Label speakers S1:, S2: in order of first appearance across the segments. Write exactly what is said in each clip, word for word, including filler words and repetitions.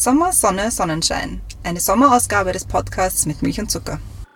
S1: Sommer, Sonne, Sonnenschein. Eine Sommerausgabe des Podcasts mit Milch und Zucker.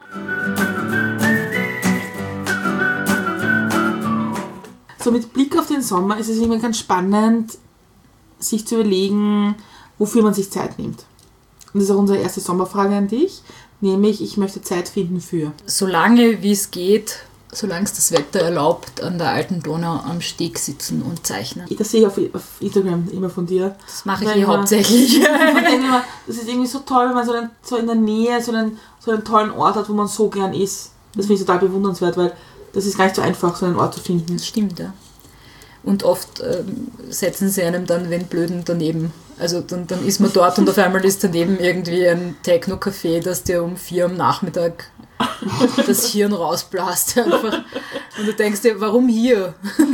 S2: So mit Blick auf den Sommer ist es immer ganz spannend, sich zu überlegen, wofür man sich Zeit nimmt. Und das ist auch unsere erste Sommerfrage an dich, nämlich ich möchte Zeit finden für.
S3: Solange wie es geht, solange es das Wetter erlaubt, an der alten Donau am Steg sitzen und zeichnen.
S2: Das sehe ich auf, auf Instagram immer von dir.
S3: Das mache ich eh hauptsächlich.
S2: Immer, das ist irgendwie so toll, wenn man so, einen, so in der Nähe so einen, so einen tollen Ort hat, wo man so gern ist. Das finde ich total bewundernswert, weil das ist gar nicht so einfach, so einen Ort zu finden.
S3: Das stimmt, ja. Und oft ähm, setzen sie einem dann den Blöden daneben. Also dann, dann ist man dort und auf einmal ist daneben irgendwie ein Techno-Café, das dir um vier am Nachmittag das Hirn rausblast einfach. Und du denkst dir, warum hier?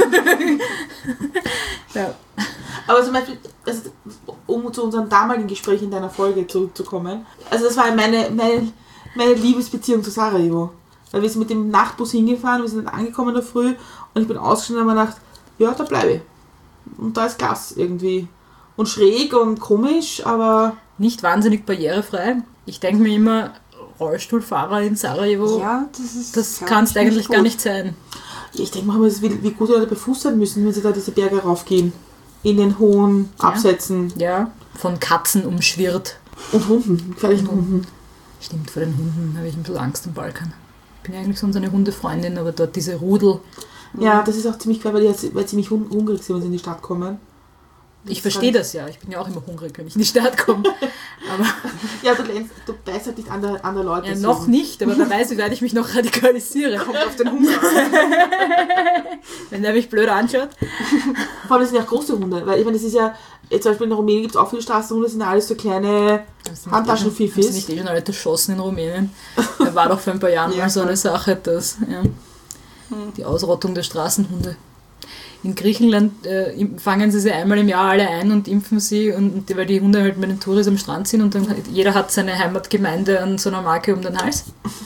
S3: Ja.
S2: Aber zum Beispiel, also, um zu unserem damaligen Gespräch in deiner Folge zurückzukommen, also das war meine, meine, meine Liebesbeziehung zu Sarajevo. Weil wir sind mit dem Nachtbus hingefahren, wir sind dann angekommen in der Früh und ich bin ausgestiegen und habe mir gedacht, ja, da bleibe ich. Und da ist Gas irgendwie. Und schräg und komisch, aber...
S3: Nicht wahnsinnig barrierefrei. Ich denke mir immer, Rollstuhlfahrer in Sarajevo,
S1: ja, das, ist,
S3: das kann es eigentlich gar nicht sein.
S2: Ich denke mir, wie, wie gut die Leute bei Fuß sein müssen, wenn sie da diese Berge raufgehen. In den hohen Absätzen.
S3: Ja, ja. Von Katzen umschwirrt.
S2: Und Hunden, gefährlichen Hunden.
S3: Stimmt, vor den Hunden habe ich ein bisschen Angst am Balkan. Ich bin eigentlich sonst eine Hundefreundin, aber dort diese Rudel...
S2: Ja, das ist auch ziemlich geil, weil die jetzt, weil ziemlich hungrig sind, wenn sie in die Stadt kommen. Das
S3: ich verstehe das ja. Ich bin ja auch immer hungrig, wenn ich in die Stadt komme. Aber
S2: ja, du, lernst, du weißt halt nicht andere, andere Leute.
S3: Ja, noch nicht, aber wer weiß, wie weit ich mich noch radikalisiere.
S2: Kommt auf den Hunger an.
S3: Wenn der mich blöd anschaut.
S2: Vor allem, das sind ja auch große Hunde. Weil ich meine, das ist ja, jetzt zum Beispiel in Rumänien gibt es auch viele Straßenhunde, das sind ja alles so kleine Handtaschenfifis.
S3: Haben sie nicht eh schon alle erschossen in Rumänien? Da war doch vor ein paar Jahren ja, mal so eine Sache, dass ja, die Ausrottung der Straßenhunde. In Griechenland äh, fangen sie sie einmal im Jahr alle ein und impfen sie, und, und weil die Hunde halt mit den Touris am Strand sind und dann hat, jeder hat seine Heimatgemeinde an so einer Marke um den Hals.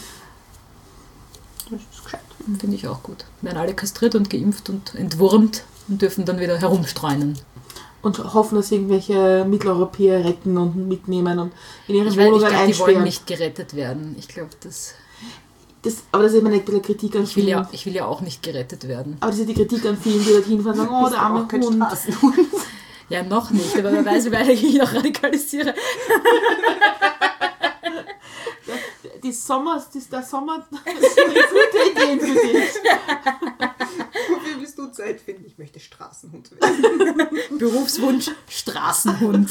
S2: Das ist gescheit.
S3: Finde ich auch gut. Werden alle kastriert und geimpft und entwurmt und dürfen dann wieder herumstreunen.
S2: Und hoffen, dass irgendwelche Mitteleuropäer retten und mitnehmen und in ihre
S3: ich
S2: Wohnungen
S3: einsperren. Ich glaube, die wollen
S2: einsperren.
S3: nicht gerettet werden. Ich glaube, das...
S2: Das, aber das ist immer eine bisschen Kritik an
S3: ich will,
S2: vielen.
S3: ja, ich will ja auch nicht gerettet werden.
S2: Aber das ist die Kritik an vielen, die dort hinfahren und sagen, oh, der arme Hund.
S3: Ja, noch nicht, aber wer weiß, wie weit ich noch radikalisiere.
S2: Ja, die Sommer, die, der Sommer ist eine gute Idee für dich.
S4: Wofür willst du Zeit finden? Ich möchte Straßenhund werden.
S3: Berufswunsch, Straßenhund.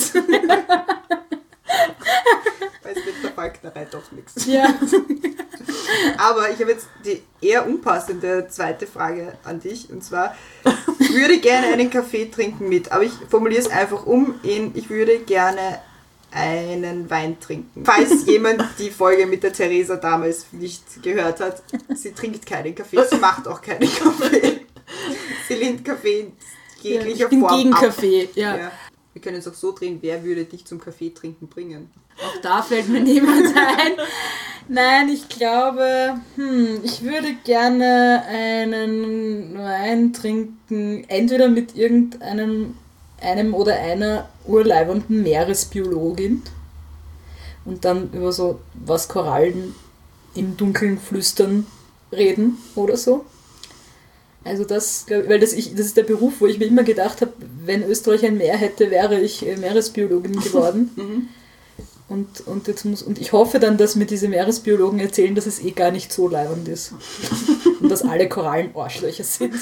S4: Weil es mit der Falknerei doch nichts.
S3: Ja.
S4: Aber ich habe jetzt die eher unpassende zweite Frage an dich. Und zwar, ich würde gerne einen Kaffee trinken mit, aber ich formuliere es einfach um in, ich würde gerne einen Wein trinken. Falls jemand die Folge mit der Theresa damals nicht gehört hat, sie trinkt keinen Kaffee, sie macht auch keinen Kaffee. Sie lehnt Kaffee in jeglicher
S3: ja, ich bin
S4: Form
S3: gegen
S4: ab.
S3: Kaffee, ja.
S4: Ja. Wir können es auch so drehen, wer würde dich zum Kaffee trinken bringen?
S3: Auch da fällt mir niemand ein. Nein, ich glaube, hm, ich würde gerne einen Wein trinken, entweder mit irgendeinem einem oder einer urleibenden Meeresbiologin und dann über so was Korallen im Dunkeln flüstern reden oder so. Also das, weil das, ich, das ist der Beruf, wo ich mir immer gedacht habe, wenn Österreich ein Meer hätte, wäre ich Meeresbiologin geworden.
S4: Mhm.
S3: Und, und, jetzt muss, und ich hoffe dann, dass mir diese Meeresbiologen erzählen, dass es eh gar nicht so leibend ist. Und dass alle Korallen Arschlöcher sind.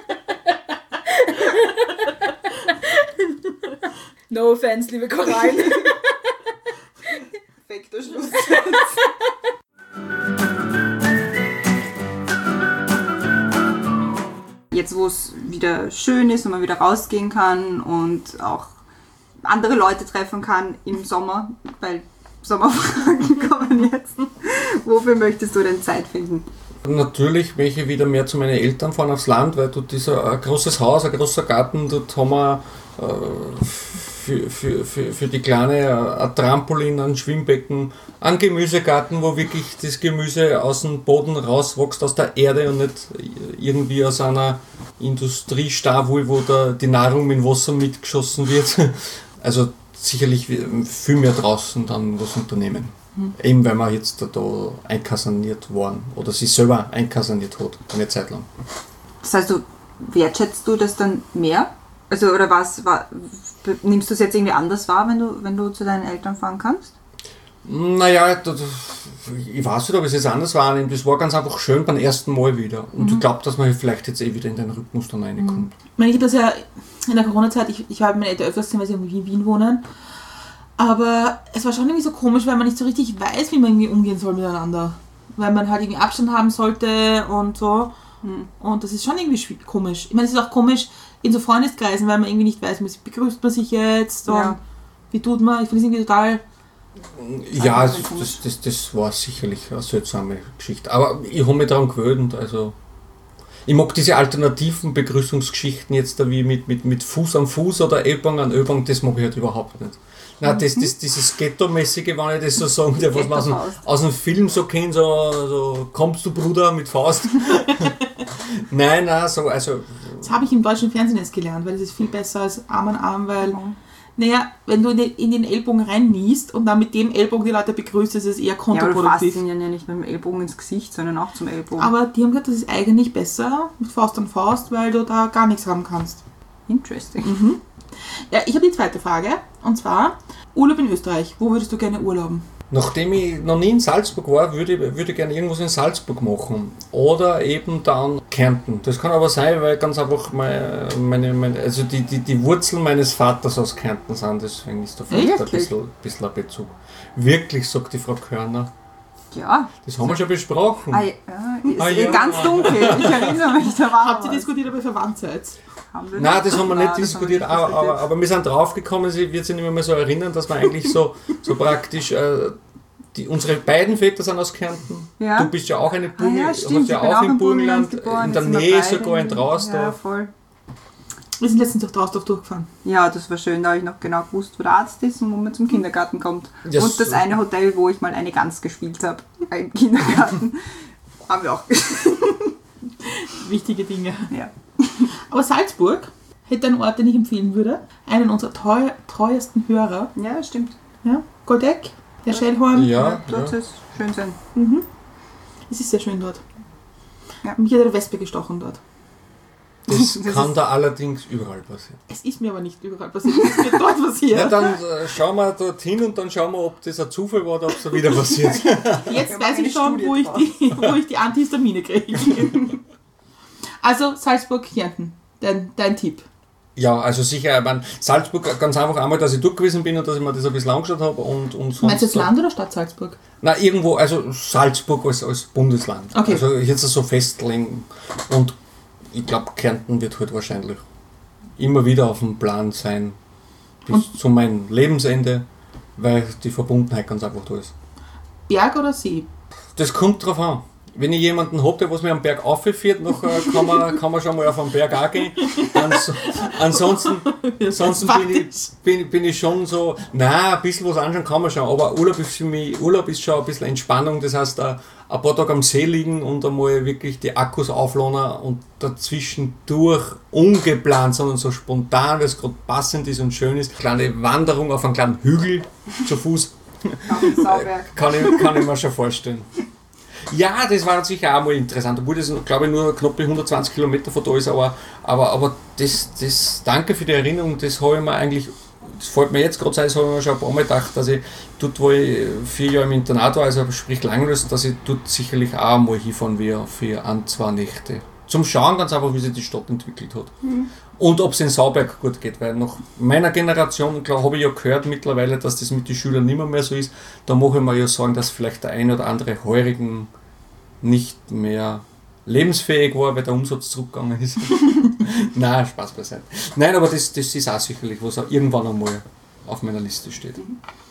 S3: No offense, liebe Korallen.
S4: Perfekter Schluss. Jetzt, wo es wieder schön ist und man wieder rausgehen kann und auch andere Leute treffen kann im Sommer, weil Sommerfragen kommen jetzt. Wofür möchtest du denn Zeit finden?
S5: Natürlich möchte ich wieder mehr zu meinen Eltern fahren aufs Land, weil dort ist ein großes Haus, ein großer Garten, dort haben wir äh, für, für, für, für die Kleine ein Trampolin, ein Schwimmbecken, einen Gemüsegarten, wo wirklich das Gemüse aus dem Boden rauswächst, aus der Erde und nicht irgendwie aus einer Industriestawul, wo da die Nahrung mit Wasser mitgeschossen wird. Also sicherlich viel mehr draußen dann was unternehmen. Mhm. Eben weil wir jetzt da, da einkaserniert waren oder sie selber einkaserniert hat, eine Zeit lang.
S4: Das heißt, du wertschätzt du das dann mehr? Also, oder was, war, nimmst du es jetzt irgendwie anders wahr, wenn du, wenn du zu deinen Eltern fahren kannst?
S5: Naja, das, ich weiß nicht, ob ich es jetzt anders wahrnehme. Das war ganz einfach schön beim ersten Mal wieder. Und mhm. ich glaube, dass man vielleicht jetzt eh wieder in den Rhythmus dann reinkommt.
S2: Mhm. Ich meine, ich habe das ja in der Corona-Zeit, ich, ich habe meine Eltern öfters gesehen, weil sie irgendwie in Wien wohnen. Aber es war schon irgendwie so komisch, weil man nicht so richtig weiß, wie man irgendwie umgehen soll miteinander. Weil man halt irgendwie Abstand haben sollte und so. Mhm. Und das ist schon irgendwie komisch. Ich meine, es ist auch komisch in so Freundeskreisen, weil man irgendwie nicht weiß, wie begrüßt man sich jetzt und ja. wie tut man. Ich finde es irgendwie total...
S5: Ja, also das, das, das war sicherlich eine seltsame Geschichte. Aber ich habe mich daran gewöhnt. Also ich mag diese alternativen Begrüßungsgeschichten jetzt da wie mit, mit, mit Fuß an Fuß oder Ellbogen an Ellbogen, das mag ich halt überhaupt nicht. Nein, das, das, dieses Ghetto-mäßige, wenn ich das so sagen darf, was man aus dem, aus dem Film so kennt, so, so kommst du Bruder mit Faust. Nein, nein, so, also...
S2: Das habe ich im deutschen Fernsehen jetzt gelernt, weil es ist viel besser als Arm an Arm, weil... Mhm. Naja, wenn du in den Ellbogen reinniest und dann mit dem Ellbogen die Leute begrüßt, ist es eher kontraproduktiv.
S4: Ja, aber du fasst ihn ja nicht mit dem Ellbogen ins Gesicht, sondern auch zum Ellbogen.
S2: Aber die haben gesagt, das ist eigentlich besser mit Faust an Faust, weil du da gar nichts haben kannst.
S4: Interesting.
S2: Mhm. Ja, ich habe die zweite Frage, und zwar Urlaub in Österreich. Wo würdest du gerne urlauben?
S5: Nachdem ich noch nie in Salzburg war, würde ich würde gerne irgendwas in Salzburg machen. Oder eben dann Kärnten. Das kann aber sein, weil ganz einfach meine, meine, meine also die, die, die Wurzeln meines Vaters aus Kärnten sind. Deswegen ist da vielleicht ein bisschen, ein bisschen ein Bezug. Wirklich, sagt die Frau Körner.
S4: Ja.
S5: Das haben wir schon besprochen.
S4: Ah, ja, ist ah, ja. Ganz dunkel. Ich erinnere mich, da war
S2: Habt ihr diskutiert, ob ihr verwandt seid?
S5: Nein, das haben wir nicht diskutiert, wir nicht aber, aber, aber wir sind draufgekommen, sie wird sich nicht mehr so erinnern, dass wir eigentlich so, so praktisch, äh, die, unsere beiden Väter sind aus Kärnten,
S4: ja.
S5: Du bist ja auch eine Burgen,
S4: ah, ja,
S5: hast ja auch, auch im Burgenland, in der Nähe sogar in Trausdorf.
S4: Ja, voll.
S2: Wir sind letztens durch Trausdorf durchgefahren.
S4: Ja, das war schön, da habe ich noch genau gewusst, wo der Arzt ist und wo man zum Kindergarten kommt. Das und das eine Hotel, wo ich mal eine Gans gespielt habe, im Kindergarten, haben wir auch
S2: wichtige Dinge.
S4: Ja.
S2: Aber Salzburg hätte einen Ort, den ich empfehlen würde. Einen unserer treu, treuesten Hörer.
S4: Ja, stimmt.
S2: Ja, Goldeck, der ja. Schellhorn.
S5: Ja,
S4: ja, dort ja. ist schön sein.
S2: Mhm. Es ist sehr schön dort. Ja. Mich hat eine Wespe gestochen dort.
S5: Das, das kann da allerdings überall passieren.
S2: Es ist mir aber nicht überall passiert, es ist mir dort passiert.
S5: Ja, dann äh, schauen wir dorthin und dann schauen wir, ob das ein Zufall war oder ob es da wieder passiert.
S2: Jetzt weiß ich schon, wo ich, die, wo ich die Antihistamine kriege. Also Salzburg, Kärnten, dein, dein Tipp.
S5: Ja, also sicher, ich meine, Salzburg ganz einfach einmal, dass ich dort gewesen bin und dass ich mir das ein bisschen angeschaut habe. Und, und sonst
S2: meinst du jetzt Land oder Stadt Salzburg?
S5: Nein, irgendwo, also Salzburg als, als Bundesland.
S2: Okay.
S5: Also jetzt so festlegen. Und ich glaube, Kärnten wird halt wahrscheinlich immer wieder auf dem Plan sein, bis und zu meinem Lebensende, weil die Verbundenheit ganz einfach da ist.
S2: Berg oder See? Das
S5: kommt drauf an. Wenn ich jemanden habe, der was mir am Berg aufführt, nachher kann man, kann man schon mal auf den Berg auch gehen. Ans, ansonsten ansonsten bin, ich, bin, bin ich schon so, nein, ein bisschen was anschauen kann man schon, aber Urlaub ist für mich, Urlaub ist schon ein bisschen Entspannung, das heißt, ein paar Tage am See liegen und einmal wirklich die Akkus aufladen und dazwischen durch ungeplant, sondern so spontan, weil es gerade passend ist und schön ist. Kleine Wanderung auf einen kleinen Hügel zu Fuß, kann ich, kann ich mir schon vorstellen. Ja, das war sicher auch mal interessant, obwohl das, glaube ich, nur knapp hundertzwanzig Kilometer von da ist, aber, aber, aber das, das, danke für die Erinnerung, das habe ich mir eigentlich, das fällt mir jetzt gerade sein, das habe ich mir schon ein paar Mal gedacht, dass ich dort, wo ich vier Jahre im Internat war, also sprich Langlös, dass ich dort sicherlich auch mal hinfahren will für ein, zwei Nächte. Zum Schauen ganz einfach, wie sich die Stadt entwickelt hat. Mhm. Und ob es in Sauberg gut geht, weil nach meiner Generation, klar, habe ich ja gehört mittlerweile, dass das mit den Schülern nicht mehr, mehr so ist. Da mache ich mir ja sagen, dass vielleicht der ein oder andere Heurigen nicht mehr lebensfähig war, weil der Umsatz zurückgegangen ist. Nein, Spaß beiseite. Nein, aber das, das ist auch sicherlich, was auch irgendwann einmal auf meiner Liste steht.